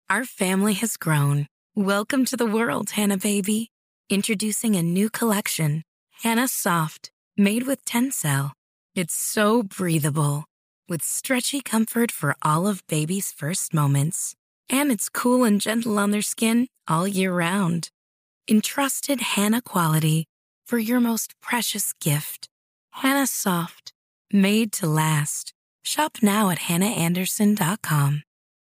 Our family has grown. Welcome to the world, Hannah baby. Introducing a new collection, Hannah Soft, made with Tencel. It's so breathable, with stretchy comfort for all of baby's first moments. And it's cool and gentle on their skin all year round. Entrusted Hannah quality for your most precious gift. Hannah Soft, made to last. Shop now at hannahanderson.com.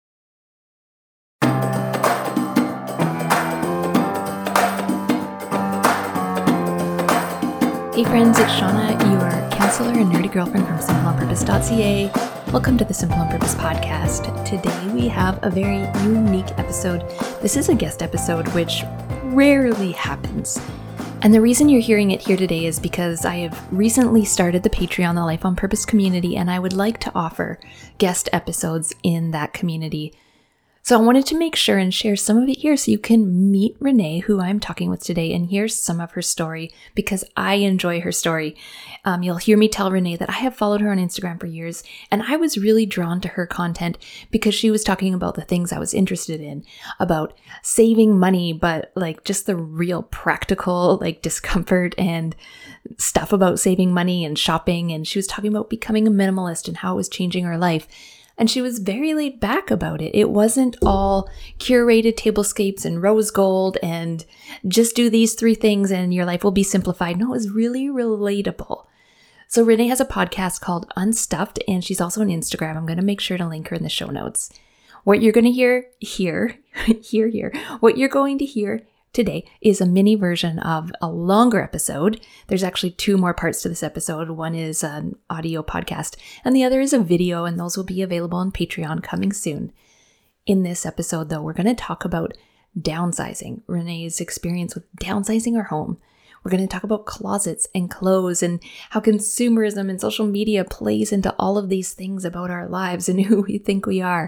Hey friends, it's Shauna, your counselor and nerdy girlfriend from simpleonpurpose.ca. Welcome to the Simple on Purpose podcast. Today we have a very unique episode. This is a guest episode, which rarely happens. And the reason you're hearing it here today is because I have recently started the Patreon, the Life on Purpose community, and I would like to offer guest episodes in that community. So I wanted to make sure and share some of it here so you can meet Renee, who I'm talking with today, and hear some of her story because I enjoy her story. You'll hear me tell Renee that I have followed her on Instagram for years, and I was really drawn to her content because she was talking about the things I was interested in, about saving money, but like just the real practical like discomfort and stuff about saving money and shopping. And she was talking about becoming a minimalist and how it was changing her life. And she was very laid back about it. It wasn't all curated tablescapes and rose gold and just do these 3 things and your life will be simplified. No, it was really relatable. So Renee has a podcast called Unstuffed, and she's also on Instagram. I'm going to make sure to link her in the show notes. What you're going to hear what you're going to hear today is a mini version of a longer episode. There's actually 2 more parts to this episode. One is an audio podcast, and the other is a video, and those will be available on Patreon coming soon. In this episode, though, we're going to talk about downsizing, Renee's experience with downsizing her home. We're going to talk about closets and clothes and how consumerism and social media plays into all of these things about our lives and who we think we are.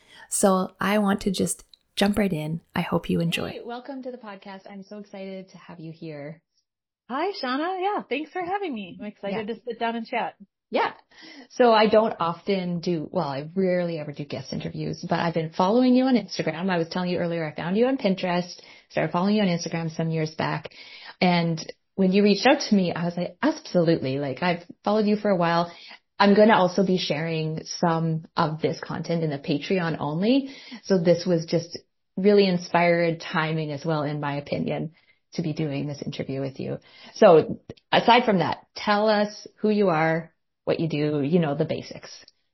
So I want to just jump right in. I hope you enjoy. Hey, welcome to the podcast. I'm so excited to have you here. Hi, Shauna. Yeah, thanks for having me. I'm excited to sit down and chat. Yeah. So I don't often I rarely ever do guest interviews, but I've been following you on Instagram. I was telling you earlier, I found you on Pinterest, started following you on Instagram some years back. And when you reached out to me, I was like, absolutely. Like, I've followed you for a while. I'm going to also be sharing some of this content in the Patreon only. So this was just really inspired timing as well, in my opinion, to be doing this interview with you. So aside from that, tell us who you are, what you do, the basics.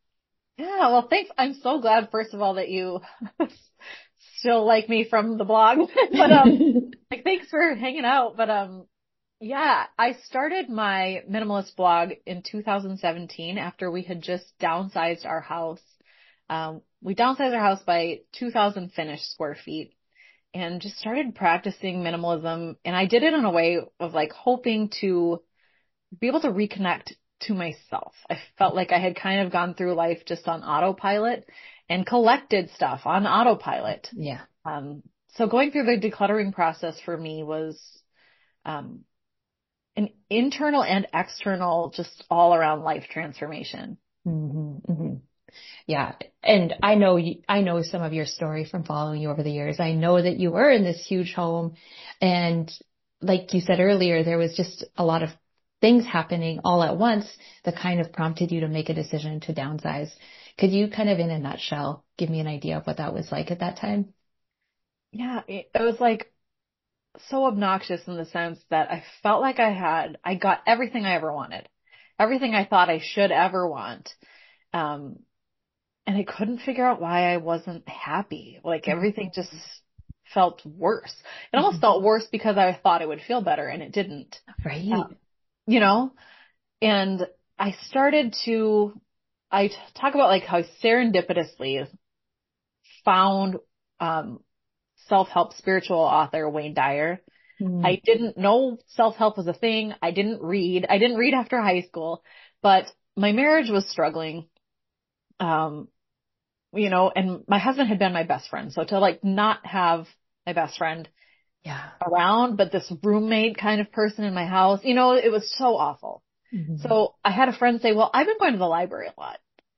Yeah, well, thanks. I'm so glad, first of all, that you still like me from the blog. But thanks for hanging out. But yeah, I started my minimalist blog in 2017 after we had just downsized our house. We downsized our house by 2,000 finished square feet and just started practicing minimalism. And I did it in a way of like hoping to be able to reconnect to myself. I felt like I had kind of gone through life just on autopilot and collected stuff on autopilot. Yeah. So going through the decluttering process for me was, an internal and external, just all around life transformation. Mm-hmm, mm-hmm. Yeah. And I know some of your story from following you over the years. I know that you were in this huge home, and like you said earlier, there was just a lot of things happening all at once that kind of prompted you to make a decision to downsize. Could you kind of, in a nutshell, give me an idea of what that was like at that time? Yeah, it was like so obnoxious in the sense that I felt like I got everything I ever wanted, everything I thought I should ever want. And I couldn't figure out why I wasn't happy. Like everything just felt worse. It almost felt worse because I thought it would feel better and it didn't. Right. And I talk about like how serendipitously found, self-help spiritual author Wayne Dyer. Mm. I didn't know self-help was a thing. I didn't read after high school, but my marriage was struggling. And my husband had been my best friend. So to like not have my best friend around, but this roommate kind of person in my house, it was so awful. Mm-hmm. So I had a friend say, well, I've been going to the library a lot.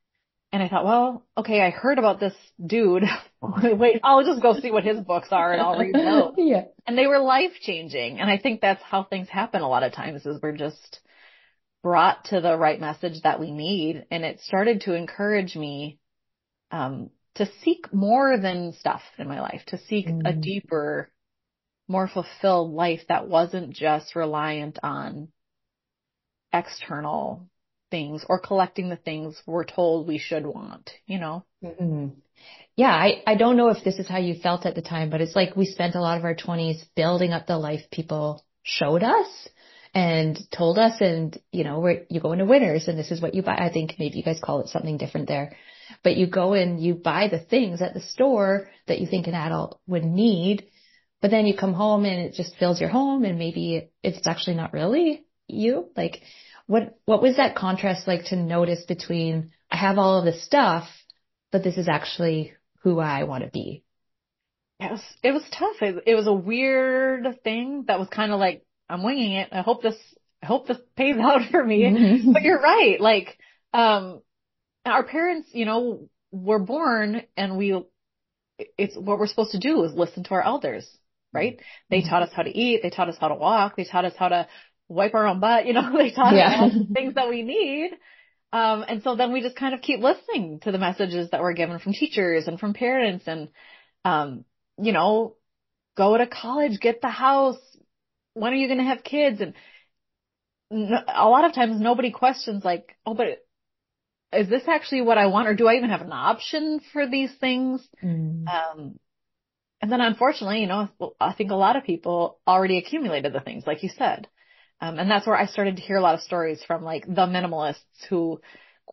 And I thought, well, okay, I heard about this dude. Wait, I'll just go see what his books are and I'll read those. Yeah. And they were life changing. And I think that's how things happen a lot of times, is we're just brought to the right message that we need. And it started to encourage me, to seek more than stuff in my life, to seek a deeper, more fulfilled life that wasn't just reliant on external things or collecting the things we're told we should want, you know? Mm-hmm. Yeah. I don't know if this is how you felt at the time, but it's like we spent a lot of our 20s building up the life people showed us and told us, and, you know, where you go into Winners and this is what you buy. I think maybe you guys call it something different there, but you go and you buy the things at the store that you think an adult would need, but then you come home and it just fills your home and maybe it's actually not really you. Like, what was that contrast like to notice between I have all of this stuff, but this is actually who I want to be? It was tough. It was a weird thing that was kind of like, I'm winging it. I hope this pays out for me. Mm-hmm. But you're right. Like, our parents, you know, were born and it's what we're supposed to do is listen to our elders, right? They taught us how to eat. They taught us how to walk. They taught us how to wipe our own butt. You know, they taught us all the things that we need. And so then we just kind of keep listening to the messages that we're given from teachers and from parents and, you know, go to college, get the house. When are you going to have kids? And a lot of times nobody questions like, oh, but is this actually what I want? Or do I even have an option for these things? And then unfortunately, you know, I think a lot of people already accumulated the things, like you said. And that's where I started to hear a lot of stories from like the minimalists who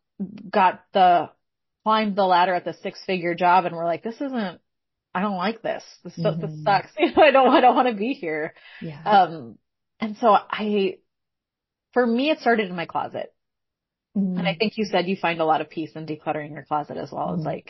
climbed the ladder at the 6-figure job and were like, I don't like this. This sucks. You know, I don't want to be here. Yeah. And so for me, it started in my closet. And I think you said you find a lot of peace in decluttering your closet as well. It's like,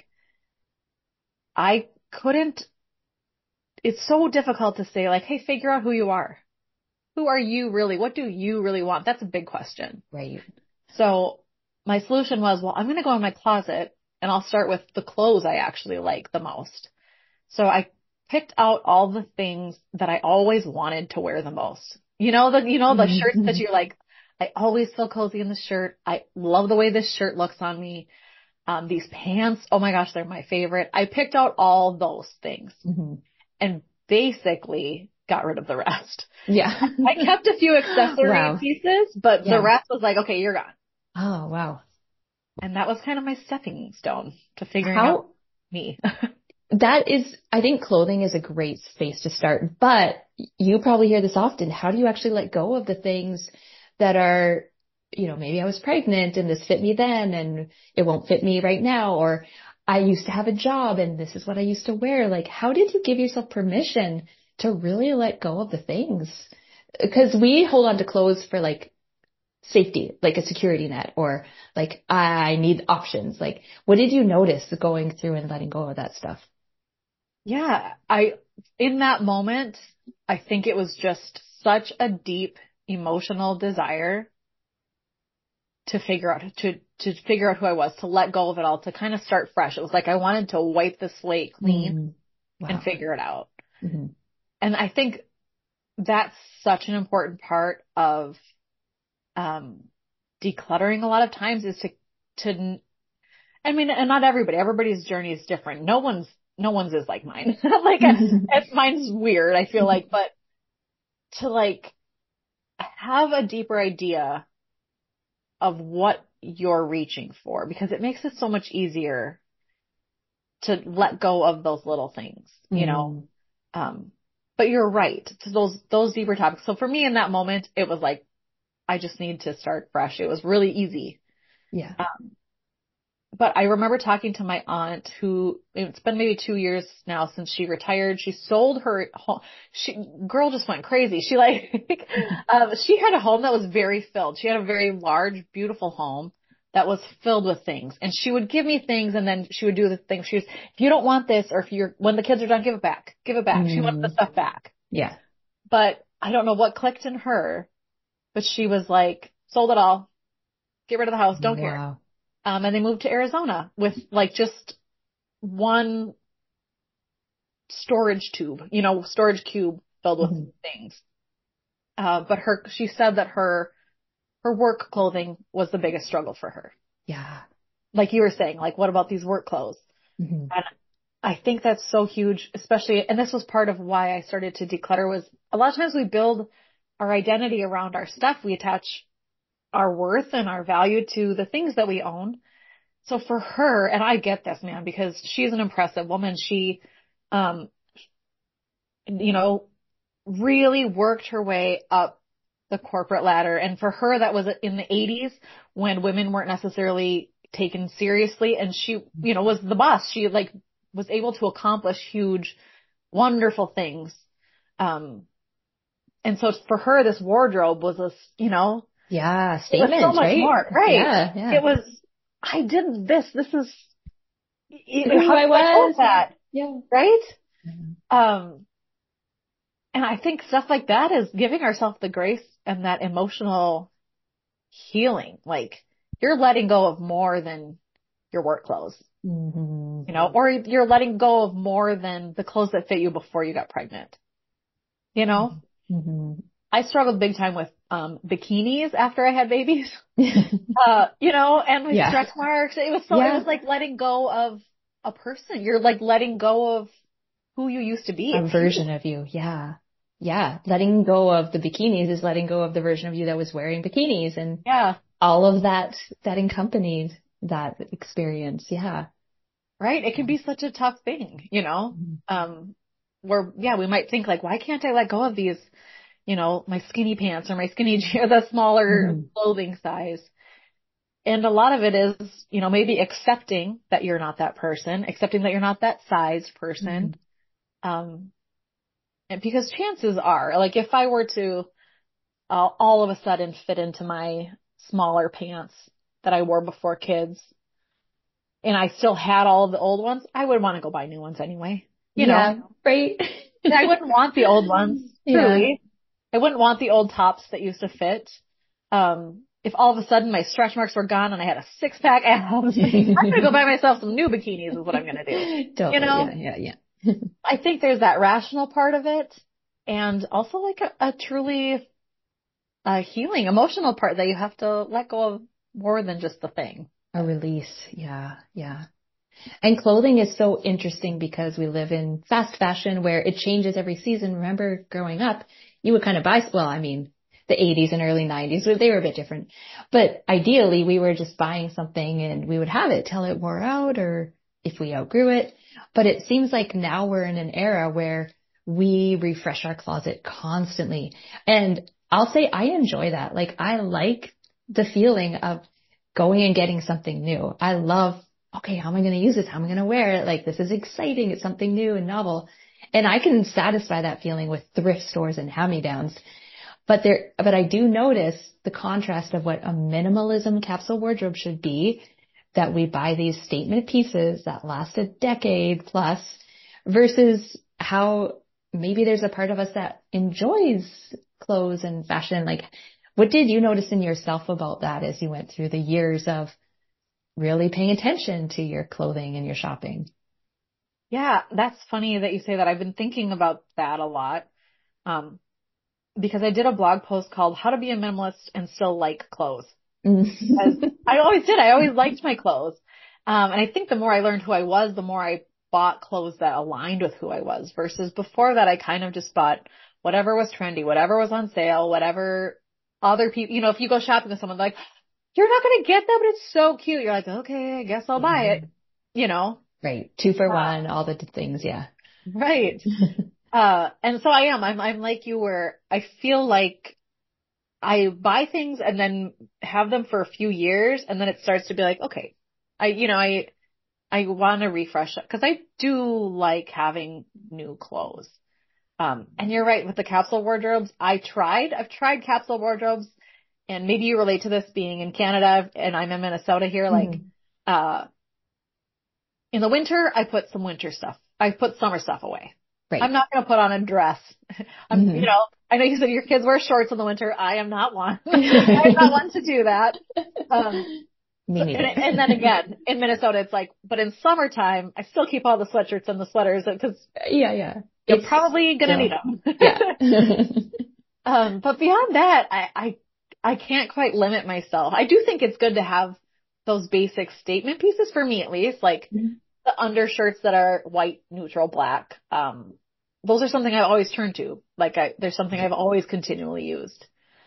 it's so difficult to say like, hey, figure out who you are. Who are you really? What do you really want? That's a big question. Right. So my solution was, well, I'm going to go in my closet and I'll start with the clothes I actually like the most. So I picked out all the things that I always wanted to wear the most. You know, the shirts that you're like, I always feel cozy in the shirt. I love the way this shirt looks on me. These pants, oh my gosh, they're my favorite. I picked out all those things and basically got rid of the rest. Yeah. I kept a few accessory pieces, but the rest was like, okay, you're gone. Oh, wow. And that was kind of my stepping stone to figuring out me. That is, I think clothing is a great space to start, but you probably hear this often. How do you actually let go of the things that are, you know, maybe I was pregnant and this fit me then and it won't fit me right now, or I used to have a job and this is what I used to wear. Like, how did you give yourself permission to really let go of the things? Because we hold on to clothes for like safety, like a security net, or like I need options. Like, what did you notice going through and letting go of that stuff? Yeah, in that moment, I think it was just such a deep emotional desire to figure out who I was, to let go of it all, to kind of start fresh. It was like I wanted to wipe the slate clean and figure it out. And I think that's such an important part of decluttering a lot of times is to I mean, and not everybody's journey is different. No one's is like mine. Like mine's weird, I feel like, but to like have a deeper idea of what you're reaching for, because it makes it so much easier to let go of those little things, you know? But you're right. So those deeper topics. So for me in that moment, it was like, I just need to start fresh. It was really easy. Yeah. But I remember talking to my aunt who, it's been maybe 2 years now since she retired. She sold her home. Girl just went crazy. She she had a home that was very filled. She had a very large, beautiful home that was filled with things. And she would give me things and then she would do the thing. She was, if you don't want this, or when the kids are done, give it back. Give it back. She wanted the stuff back. Yeah. But I don't know what clicked in her, but she was like, sold it all. Get rid of the house. Don't care. And they moved to Arizona with like just one storage tube, storage cube filled with things. But she said that her work clothing was the biggest struggle for her. Yeah. Like you were saying, like, what about these work clothes? And I think that's so huge, especially, and this was part of why I started to declutter, was a lot of times we build our identity around our stuff. We attach our worth and our value to the things that we own. So for her, and I get this, man, because she's an impressive woman. She, really worked her way up the corporate ladder. And for her, that was in the 80s when women weren't necessarily taken seriously. And she, was the boss. She like was able to accomplish huge, wonderful things. And so for her, this wardrobe was this, yeah, statement, it was so much right? more, right? Yeah. It was, I did this. This is who I was. That, yeah. right? And I think stuff like that is giving ourselves the grace and that emotional healing. Like you're letting go of more than your work clothes, or you're letting go of more than the clothes that fit you before you got pregnant. I struggled big time with bikinis after I had babies, and with stretch marks. It was it was like letting go of a person. You're like letting go of who you used to be. A version of you. Yeah. Yeah. Letting go of the bikinis is letting go of the version of you that was wearing bikinis, and all of that accompanied that experience. Yeah. Right. It can be such a tough thing, where, we might think like, why can't I let go of these, my skinny pants or my skinny jeans, the smaller clothing size. And a lot of it is, maybe accepting that you're not that person, accepting that you're not that size person. And because chances are, like if I were to all of a sudden fit into my smaller pants that I wore before kids, and I still had all of the old ones, I would want to go buy new ones anyway. You know, right? I wouldn't want the old ones. Truly. I wouldn't want the old tops that used to fit. If all of a sudden my stretch marks were gone and I had a 6-pack abs, I'm going to go buy myself some new bikinis is what I'm going to do. Totally. Yeah. I think there's that rational part of it, and also like a truly healing emotional part that you have to let go of more than just the thing. A release. Yeah. And clothing is so interesting because we live in fast fashion where it changes every season. Remember growing up, you would kind of buy, the 80s and early 90s, they were a bit different. But ideally, we were just buying something and we would have it till it wore out or if we outgrew it. But it seems like now we're in an era where we refresh our closet constantly. And I'll say I enjoy that. Like I like the feeling of going and getting something new. I love, okay, how am I going to use this? How am I going to wear it? Like this is exciting. It's something new and novel. And I can satisfy that feeling with thrift stores and hand-me-downs. But I do notice the contrast of what a minimalism capsule wardrobe should be, that we buy these statement pieces that last a decade plus versus how maybe there's a part of us that enjoys clothes and fashion. Like, what did you notice in yourself about that as you went through the years of really paying attention to your clothing and your shopping? Yeah, that's funny that you say that. I've been thinking about that a lot. Because I did a blog post called How to Be a Minimalist and Still Like Clothes. I always did. I always liked my clothes. And I think the more I learned who I was, the more I bought clothes that aligned with who I was, versus before that I kind of just bought whatever was trendy, whatever was on sale, whatever other people, if you go shopping with someone like, you're not going to get that, but it's so cute. You're like, okay, I guess I'll buy it, Right. 2 for $1, all the things. Yeah. Right. And so I'm like you, where I feel like I buy things and then have them for a few years, and then it starts to be like, okay, I want to refresh it because I do like having new clothes. And you're right with the capsule wardrobes. I've tried capsule wardrobes, and maybe you relate to this being in Canada and I'm in Minnesota here. Like, in the winter, I put some winter stuff. I put summer stuff away. Right. I'm not going to put on a dress. I know you said your kids wear shorts in the winter. I am not one. I'm not one to do that. Me neither. And then again, in Minnesota, it's like, but in summertime, I still keep all the sweatshirts and the sweaters because yeah. You're probably going to need them. Yeah. But beyond that, I can't quite limit myself. I do think it's good to have those basic statement pieces, for me at least, like the undershirts that are white, neutral, black. Those are something I've always turned to. Like there's something I've always continually used.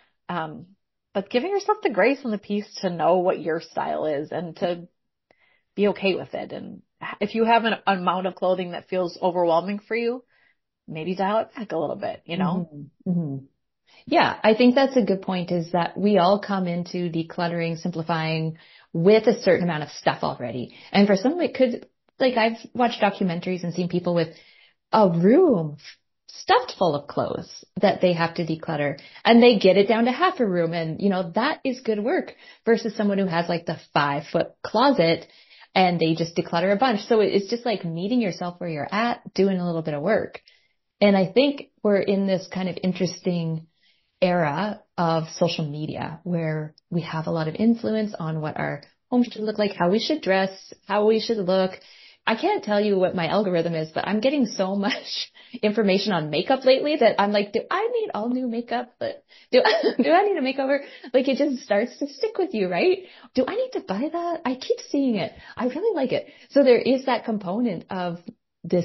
But giving yourself the grace and the peace to know what your style is and to be okay with it. And if you have an amount of clothing that feels overwhelming for you, maybe dial it back a little bit, you know? Mm-hmm. Yeah, I think that's a good point, is that we all come into decluttering, simplifying with a certain amount of stuff already. And for some, it could, like, I've watched documentaries and seen people with a room stuffed full of clothes that they have to declutter, and they get it down to half a room. And, you know, that is good work versus someone who has like the 5-foot closet and they just declutter a bunch. So it's just like meeting yourself where you're at, doing a little bit of work. And I think we're in this kind of interesting era of social media where we have a lot of influence on what our home should look like, how we should dress, how we should look. I can't tell you what my algorithm is, but I'm getting so much information on makeup lately that I'm like, do I need all new makeup? Do I need a makeover? Like, it just starts to stick with you, right? Do I need to buy that? I keep seeing it. I really like it. So there is that component of this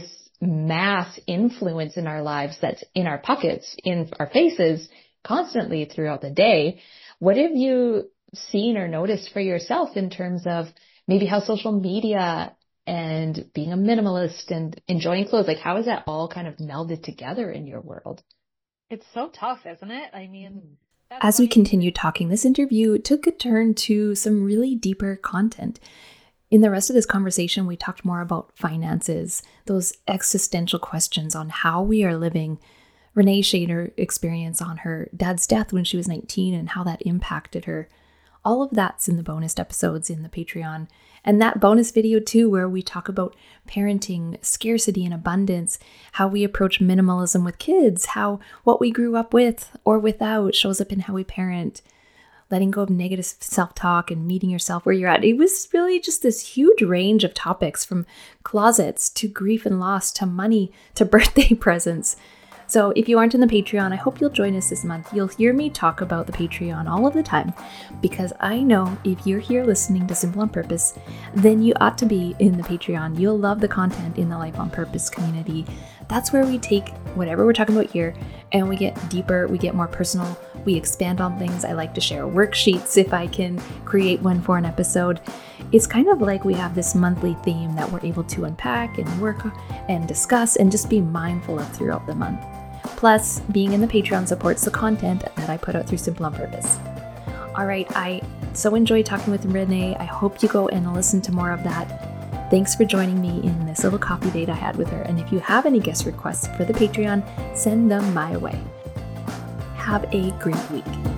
mass influence in our lives that's in our pockets, in our faces constantly throughout the day. What have you seen or noticed for yourself in terms of maybe how social media and being a minimalist and enjoying clothes, like how is that all kind of melded together in your world? It's so tough, isn't it? I mean, as we continued talking, this interview took a turn to some really deeper content. In the rest of this conversation, we talked more about finances, those existential questions on how we are living. Renee shared her experience on her dad's death when she was 19 and how that impacted her. All of that's in the bonus episodes in the Patreon. And that bonus video too, where we talk about parenting, scarcity and abundance, how we approach minimalism with kids, how what we grew up with or without shows up in how we parent, letting go of negative self-talk and meeting yourself where you're at. It was really just this huge range of topics, from closets to grief and loss to money to birthday presents. So if you aren't in the Patreon, I hope you'll join us this month. You'll hear me talk about the Patreon all of the time, because I know if you're here listening to Simple on Purpose, then you ought to be in the Patreon. You'll love the content in the Life on Purpose community. That's where we take whatever we're talking about here and we get deeper, we get more personal, we expand on things. I like to share worksheets if I can create one for an episode. It's kind of like we have this monthly theme that we're able to unpack and work and discuss and just be mindful of throughout the month. Plus, being in the Patreon supports the content that I put out through Simple on Purpose. All right, I so enjoyed talking with Renee. I hope you go and listen to more of that. Thanks for joining me in this little coffee date I had with her. And if you have any guest requests for the Patreon, send them my way. Have a great week.